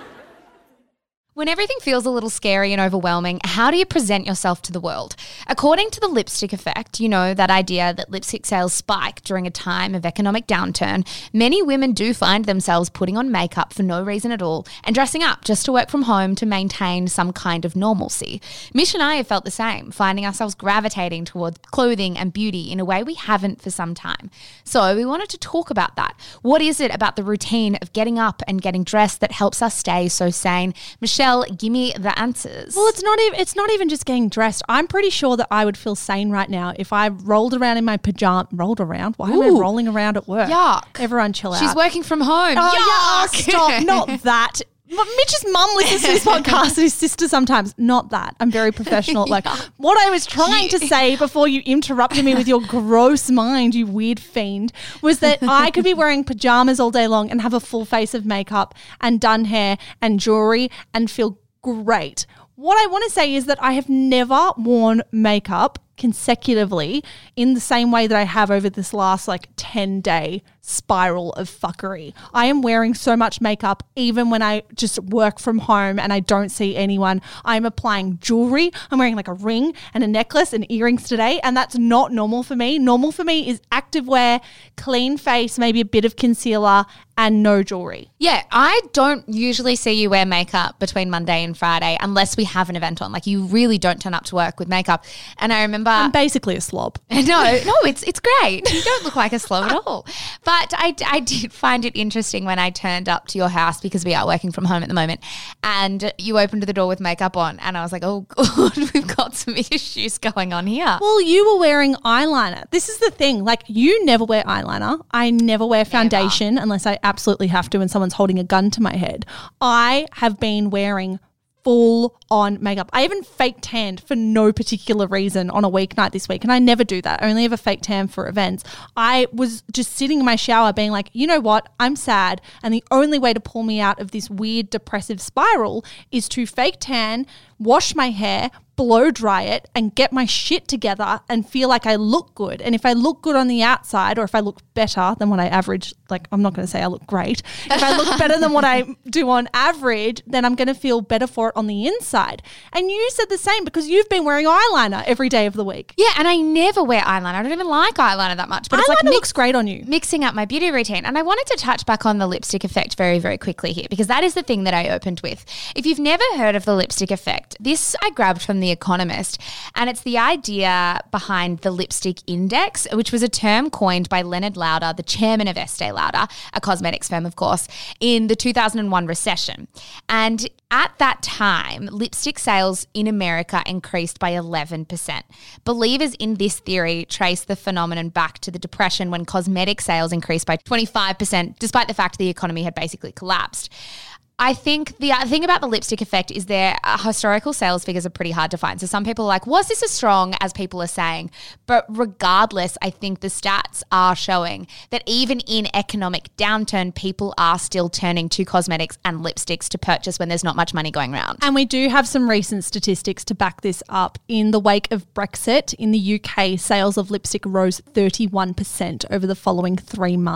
When everything feels a little scary and overwhelming, how do you present yourself to the world? According to the lipstick effect, you know, that idea that lipstick sales spike during a time of economic downturn, many women do find themselves putting on makeup for no reason at all and dressing up just to work from home to maintain some kind of normalcy. Mish and I have felt the same, finding ourselves gravitating towards clothing and beauty in a way we haven't for some time. So we wanted to talk about that. What is it about the routine of getting up and getting dressed that helps us stay so sane? Michelle, give me the answers. Well, it's not even just getting dressed. I'm pretty sure that I would feel sane right now if I rolled around in my pajamas. Rolled around? Why am I rolling around at work? Yuck. Everyone chill out. She's working from home. Oh, Yuck. stop. Not that. Mitch's mum listens to this podcast, his sister sometimes. Not that. I'm very professional at work. What I was trying to say before you interrupted me with your gross mind, you weird fiend, was that I could be wearing pajamas all day long and have a full face of makeup and done hair and jewelry and feel great. What I want to say is that I have never worn makeup consecutively in the same way that I have over this last 10-day spiral of fuckery. I am wearing so much makeup even when I just work from home and I don't see anyone. I'm applying jewelry. I'm wearing a ring and a necklace and earrings today, and that's not normal for me. Normal for me is activewear, clean face, maybe a bit of concealer and no jewelry. Yeah, I don't usually see you wear makeup between Monday and Friday unless we have an event on. You really don't turn up to work with makeup. And I remember... I'm basically a slob. No, it's great. You don't look like a slob at all. But I did find it interesting when I turned up to your house, because we are working from home at the moment, and you opened the door with makeup on, and I was like, oh God, we've got some issues going on here. Well, you were wearing eyeliner. This is the thing. You never wear eyeliner. I never wear foundation unless I absolutely have to and someone's holding a gun to my head. I have been wearing full on makeup. I even fake tanned for no particular reason on a weeknight this week, and I never do that. I only ever fake tan for events. I was just sitting in my shower being like, you know what? I'm sad, and the only way to pull me out of this weird depressive spiral is to fake tan, wash my hair, blow dry it, and get my shit together and feel like I look good. And if I look good on the outside, or if I look better than what I average, I'm not going to say I look great. If I look better than what I do on average, then I'm going to feel better for it on the inside. And you said the same, because you've been wearing eyeliner every day of the week. Yeah, and I never wear eyeliner. I don't even like eyeliner that much. But eyeliner looks great on you. Mixing up my beauty routine. And I wanted to touch back on the lipstick effect very, very quickly here, because that is the thing that I opened with. If you've never heard of the lipstick effect, this I grabbed from The Economist, and it's the idea behind the lipstick index, which was a term coined by Leonard Lauder, the chairman of Estee Lauder, a cosmetics firm, of course, in the 2001 recession. And at that time, lipstick sales in America increased by 11%. Believers in this theory trace the phenomenon back to the Depression, when cosmetic sales increased by 25%, despite the fact the economy had basically collapsed. I think the thing about the lipstick effect is their historical sales figures are pretty hard to find. So some people are like, was this as strong as people are saying? But regardless, I think the stats are showing that even in economic downturn, people are still turning to cosmetics and lipsticks to purchase when there's not much money going around. And we do have some recent statistics to back this up. In the wake of Brexit, in the UK, sales of lipstick rose 31% over the following 3 months.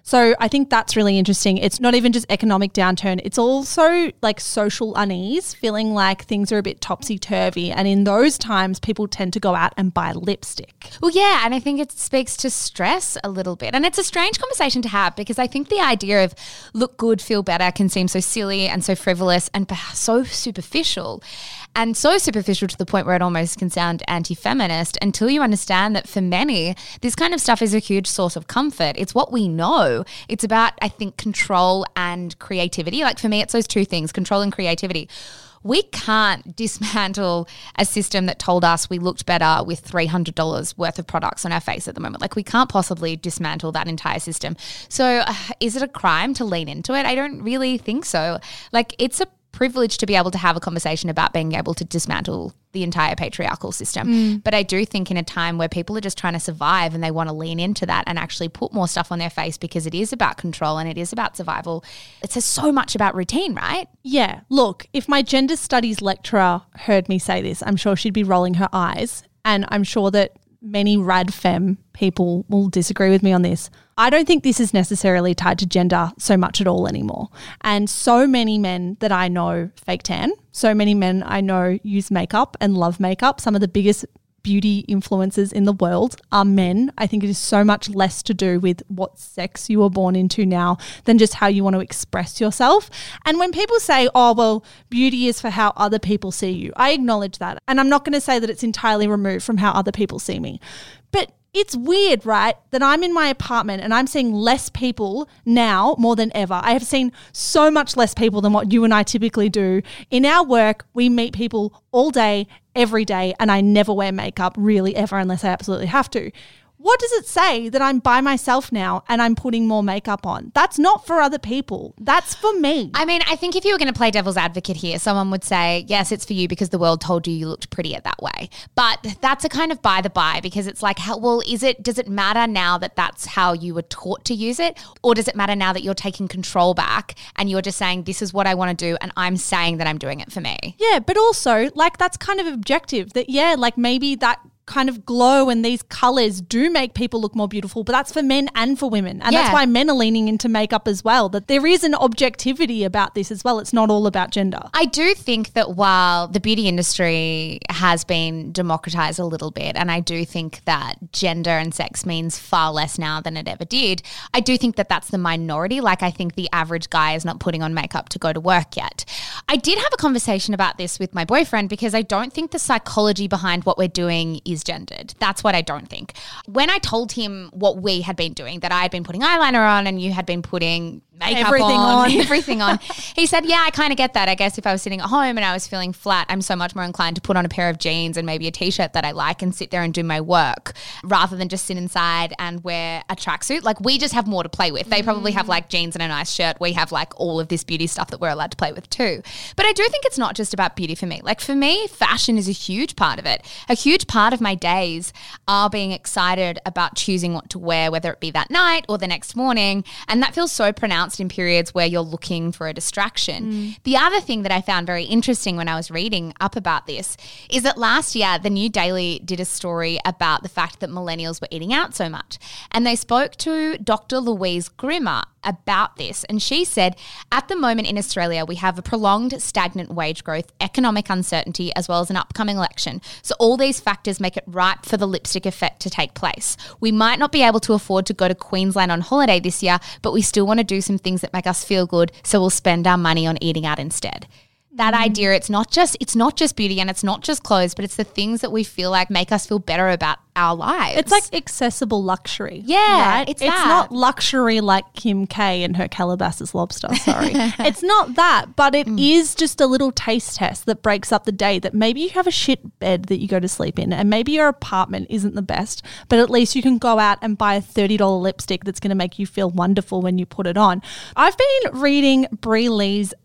So I think that's really interesting. It's not even just economic downturn. It's also like social unease, feeling like things are a bit topsy-turvy. And in those times, people tend to go out and buy lipstick. Well, yeah, and I think it speaks to stress a little bit. And it's a strange conversation to have because I think the idea of look good, feel better can seem so silly and so frivolous and so superficial. And so superficial to the point where it almost can sound anti-feminist until you understand that for many, this kind of stuff is a huge source of comfort. It's what we know. It's about, I think, control and creativity. Like for me, it's those two things, control and creativity. We can't dismantle a system that told us we looked better with $300 worth of products on our face at the moment. Like we can't possibly dismantle that entire system. So is it a crime to lean into it? I don't really think so. Like it's a privilege to be able to have a conversation about being able to dismantle the entire patriarchal system. But I do think in a time where people are just trying to survive and they want to lean into that and actually put more stuff on their face because it is about control and it is about survival. It says so much about routine, right? Yeah. Look, if my gender studies lecturer heard me say this, I'm sure she'd be rolling her eyes. And I'm sure that many rad femme people will disagree with me on this. I don't think this is necessarily tied to gender so much at all anymore. And so many men that I know fake tan, so many men I know use makeup and love makeup. Some of the biggest beauty influencers in the world are men. I think it is so much less to do with what sex you were born into now than just how you want to express yourself. And when people say, oh, well, beauty is for how other people see you, I acknowledge that. And I'm not going to say that it's entirely removed from how other people see me. But it's weird, right, that I'm in my apartment and I'm seeing less people now more than ever. I have seen so much less people than what you and I typically do. In our work, we meet people all day, every day, and I never wear makeup really ever unless I absolutely have to. What does it say that I'm by myself now and I'm putting more makeup on? That's not for other people. That's for me. I mean, I think if you were going to play devil's advocate here, someone would say, yes, it's for you because the world told you looked prettier that way. But that's a kind of by the by because it's like, does it matter now that that's how you were taught to use it? Or does it matter now that you're taking control back and you're just saying, this is what I want to do and I'm saying that I'm doing it for me? Yeah, but also like that's kind of objective that, yeah, like maybe that kind of glow and these colours do make people look more beautiful, but that's for men and for women. And that's why men are leaning into makeup as well, that there is an objectivity about this as well. It's not all about gender. I do think that while the beauty industry has been democratized a little bit, and I do think that gender and sex means far less now than it ever did, I do think that that's the minority. Like I think the average guy is not putting on makeup to go to work yet. I did have a conversation about this with my boyfriend because I don't think the psychology behind what we're doing is gendered. That's what I don't think. When I told him what we had been doing, that I had been putting eyeliner on and you had been putting makeup everything on, he said, yeah, I kind of get that. I guess if I was sitting at home and I was feeling flat, I'm so much more inclined to put on a pair of jeans and maybe a t-shirt that I like and sit there and do my work rather than just sit inside and wear a tracksuit. Like we just have more to play with. They probably have like jeans and a nice shirt. We have like all of this beauty stuff that we're allowed to play with too. But I do think it's not just about beauty for me. Like for me, fashion is a huge part of it. A huge part of my days are being excited about choosing what to wear, whether it be that night or the next morning. And that feels so pronounced in periods where you're looking for a distraction. The other thing that I found very interesting when I was reading up about this is that last year, the New Daily did a story about the fact that millennials were eating out so much. And they spoke to Dr. Louise Grimmer about this. And she said, at the moment in Australia, we have a prolonged stagnant wage growth, economic uncertainty, as well as an upcoming election. So all these factors make it ripe for the lipstick effect to take place. We might not be able to afford to go to Queensland on holiday this year, but we still want to do some things that make us feel good. So we'll spend our money on eating out instead. That idea, it's not just beauty and it's not just clothes, but it's the things that we feel like make us feel better about our lives. It's like accessible luxury. Yeah, right? It's not luxury like Kim K and her Calabasas lobster, sorry. It's not that, but it is just a little taste test that breaks up the day, that maybe you have a shit bed that you go to sleep in and maybe your apartment isn't the best, but at least you can go out and buy a $30 lipstick that's going to make you feel wonderful when you put it on. I've been reading Brie Lee's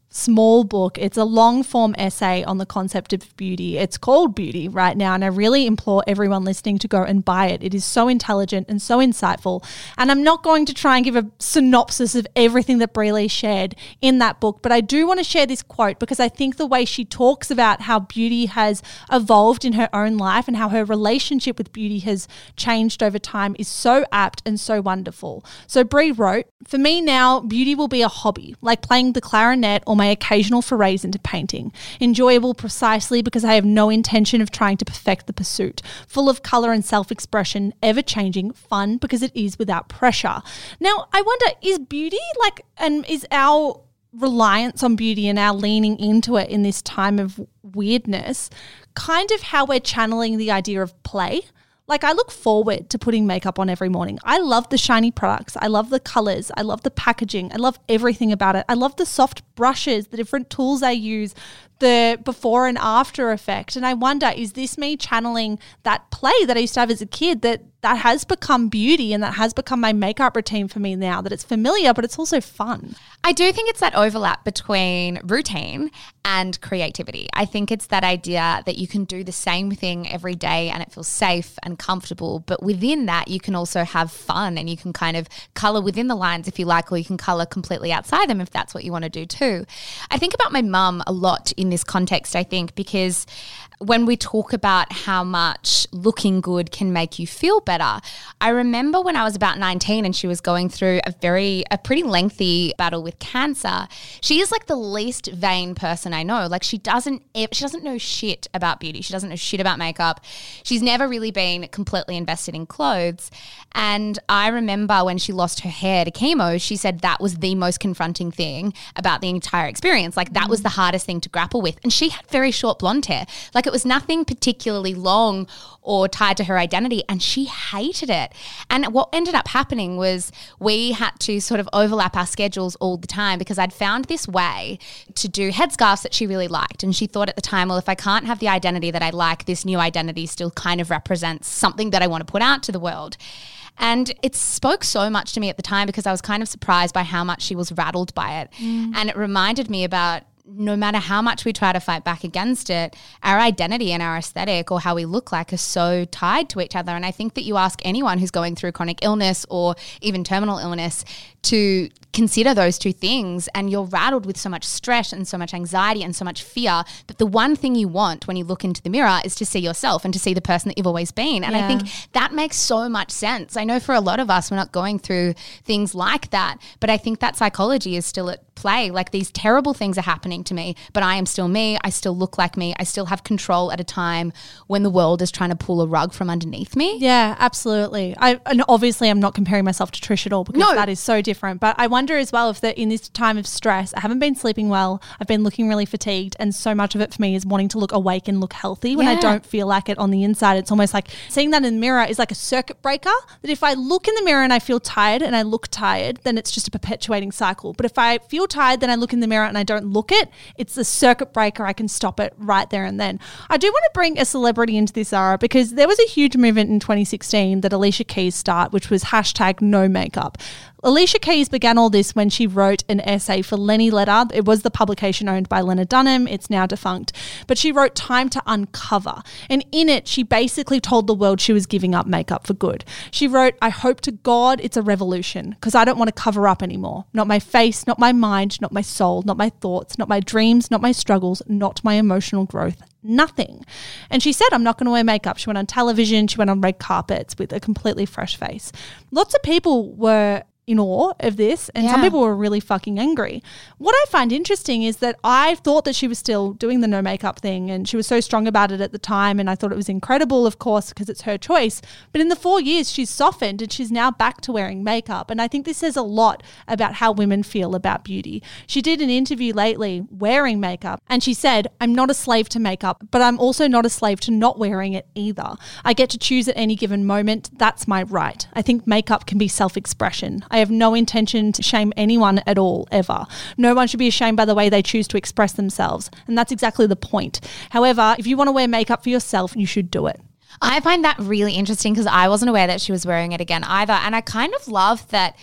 small book. It's a long form essay on the concept of beauty. It's called Beauty right now, and I really implore everyone listening to go and buy it. It is so intelligent and so insightful. And I'm not going to try and give a synopsis of everything that Brie Lee shared in that book, but I do want to share this quote because I think the way she talks about how beauty has evolved in her own life and how her relationship with beauty has changed over time is so apt and so wonderful. So Brie wrote, "For me now, beauty will be a hobby, like playing the clarinet or my occasional forays into painting. Enjoyable precisely because I have no intention of trying to perfect the pursuit. Full of colour and self-expression, ever-changing, fun because it is without pressure." Now, I wonder, is beauty and is our reliance on beauty and our leaning into it in this time of weirdness kind of how we're channeling the idea of play? Like, I look forward to putting makeup on every morning. I love the shiny products. I love the colors. I love the packaging. I love everything about it. I love the soft brushes, the different tools I use, the before and after effect. And I wonder, is this me channeling that play that I used to have as a kid that has become beauty and that has become my makeup routine for me now, that it's familiar, but it's also fun? I do think it's that overlap between routine and creativity. I think it's that idea that you can do the same thing every day and it feels safe and comfortable, but within that you can also have fun and you can kind of colour within the lines if you like, or you can colour completely outside them if that's what you want to do too. I think about my mum a lot in this context, I think, because when we talk about how much looking good can make you feel better, I remember when I was about 19 and she was going through a pretty lengthy battle with cancer. She is like the least vain person I know. Like, she doesn't know shit about beauty. She doesn't know shit about makeup. She's never really been completely invested in clothes. And I remember when she lost her hair to chemo, she said that was the most confronting thing about the entire experience. Like, that was the hardest thing to grapple with. And she had very short blonde hair. Like, it was nothing particularly long or tied to her identity, and she hated it. And what ended up happening was we had to sort of overlap our schedules all the time because I'd found this way to do headscarves that she really liked. And she thought at the time, well, if I can't have the identity that I like, this new identity still kind of represents something that I want to put out to the world. And it spoke so much to me at the time because I was kind of surprised by how much she was rattled by it. And it reminded me about, no matter how much we try to fight back against it, our identity and our aesthetic or how we look like are so tied to each other. And I think that you ask anyone who's going through chronic illness or even terminal illness to consider those two things, and you're rattled with so much stress and so much anxiety and so much fear that the one thing you want when you look into the mirror is to see yourself and to see the person that you've always been. And I think that makes so much sense. I know for a lot of us, we're not going through things like that, but I think that psychology is still at play. Like, these terrible things are happening to me, but I am still me. I still look like me. I still have control at a time when the world is trying to pull a rug from underneath me. Yeah, absolutely. And obviously I'm not comparing myself to Trish at all because that is so different. But I wonder as well if in this time of stress, I haven't been sleeping well. I've been looking really fatigued, and so much of it for me is wanting to look awake and look healthy when I don't feel like it on the inside. It's almost like seeing that in the mirror is like a circuit breaker, that if I look in the mirror and I feel tired and I look tired, then it's just a perpetuating cycle. But if I feel tired, then I look in the mirror and I don't look it, it's a circuit breaker. I can stop it right there and then. I do want to bring a celebrity into this, Zara, because there was a huge movement in 2016 that Alicia Keys started, which was #NoMakeup. Alicia Keys began all this when she wrote an essay for Lenny Letter. It was the publication owned by Lena Dunham. It's now defunct. But she wrote Time to Uncover. And in it, she basically told the world she was giving up makeup for good. She wrote, "I hope to God it's a revolution because I don't want to cover up anymore. Not my face, not my mind, not my soul, not my thoughts, not my dreams, not my struggles, not my emotional growth. Nothing." And she said, "I'm not going to wear makeup." She went on television. She went on red carpets with a completely fresh face. Lots of people were in awe of this, and some people were really fucking angry. What I find interesting is that I thought that she was still doing the no makeup thing, and she was so strong about it at the time, and I thought it was incredible, of course, because it's her choice. But in the 4 years, she's softened and she's now back to wearing makeup, and I think this says a lot about how women feel about beauty. She did an interview lately wearing makeup, and she said, "I'm not a slave to makeup, but I'm also not a slave to not wearing it either. I get to choose at any given moment. That's my right. I think makeup can be self-expression. I have no intention to shame anyone at all, ever. No one should be ashamed by the way they choose to express themselves. And that's exactly the point. However, if you want to wear makeup for yourself, you should do it." I find that really interesting because I wasn't aware that she was wearing it again either. And I kind of love that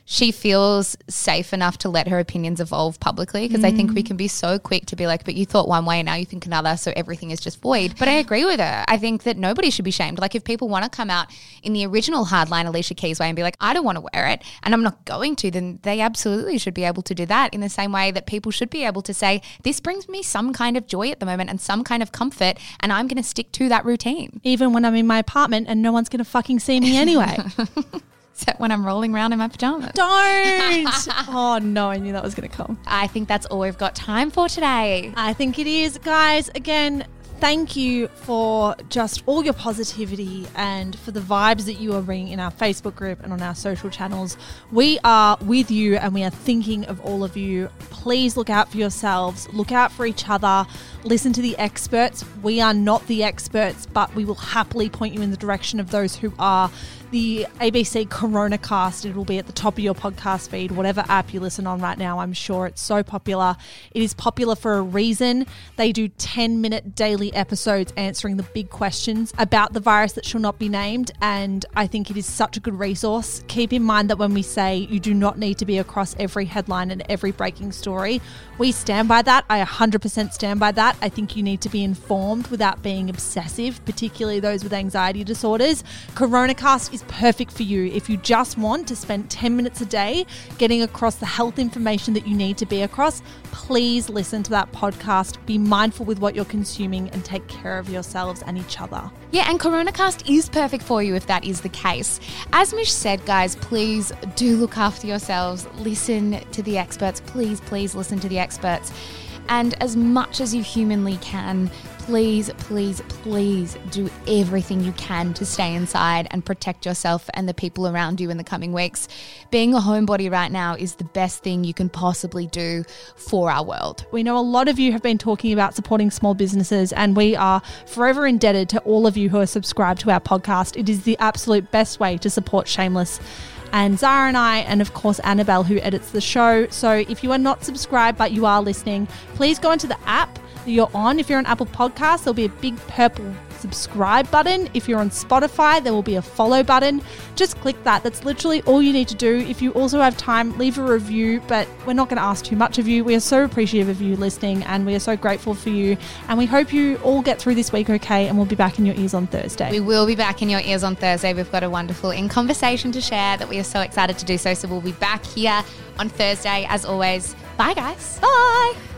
she feels safe enough to let her opinions evolve publicly, because I think we can be so quick to be like, but you thought one way and now you think another, so everything is just void. But I agree with her. I think that nobody should be shamed. Like, if people want to come out in the original hardline Alicia Keys way and be like, I don't want to wear it and I'm not going to, then they absolutely should be able to do that, in the same way that people should be able to say, this brings me some kind of joy at the moment and some kind of comfort, and I'm going to stick to that routine. Even when I'm in my apartment and no one's going to fucking see me anyway. Except when I'm rolling around in my pajamas. Don't. Oh, no, I knew that was going to come. I think that's all we've got time for today. I think it is. Guys, again, thank you for just all your positivity and for the vibes that you are bringing in our Facebook group and on our social channels. We are with you and we are thinking of all of you. Please look out for yourselves. Look out for each other. Listen to the experts. We are not the experts, but we will happily point you in the direction of those who are. The ABC Coronacast, it will be at the top of your podcast feed, whatever app you listen on right now. I'm sure it's so popular. It is popular for a reason. They do 10-minute daily episodes answering the big questions about the virus that shall not be named, and I think it is such a good resource. Keep in mind that when we say you do not need to be across every headline and every breaking story, we stand by that. I 100% stand by that. I think you need to be informed without being obsessive, particularly those with anxiety disorders. Coronacast is perfect for you if you just want to spend 10 minutes a day getting across the health information that you need to be across. Please listen to that podcast. Be mindful with what you're consuming and take care of yourselves and each other. Yeah, and Coronacast is perfect for you if that is the case. As Mish said, guys, please do look after yourselves. Listen to the experts. Please, please listen to the experts. And as much as you humanly can, please, please, please do everything you can to stay inside and protect yourself and the people around you in the coming weeks. Being a homebody right now is the best thing you can possibly do for our world. We know a lot of you have been talking about supporting small businesses, and we are forever indebted to all of you who are subscribed to our podcast. It is the absolute best way to support Shameless. And Zara and I, and of course Annabelle, who edits the show. So if you are not subscribed but you are listening, please go into the app that you're on. If you're on Apple Podcasts, there'll be a big purple subscribe button. If you're on Spotify, there will be a follow button. Just click that. That's literally all you need to do. If you also have time, leave a review, but we're not going to ask too much of you. We are so appreciative of you listening, and we are so grateful for you. And we hope you all get through this week okay, and we'll be back in your ears on Thursday. We will be back in your ears on Thursday. We've got a wonderful In Conversation to share that we are so excited to do so. So we'll be back here on Thursday as always. Bye, guys. Bye.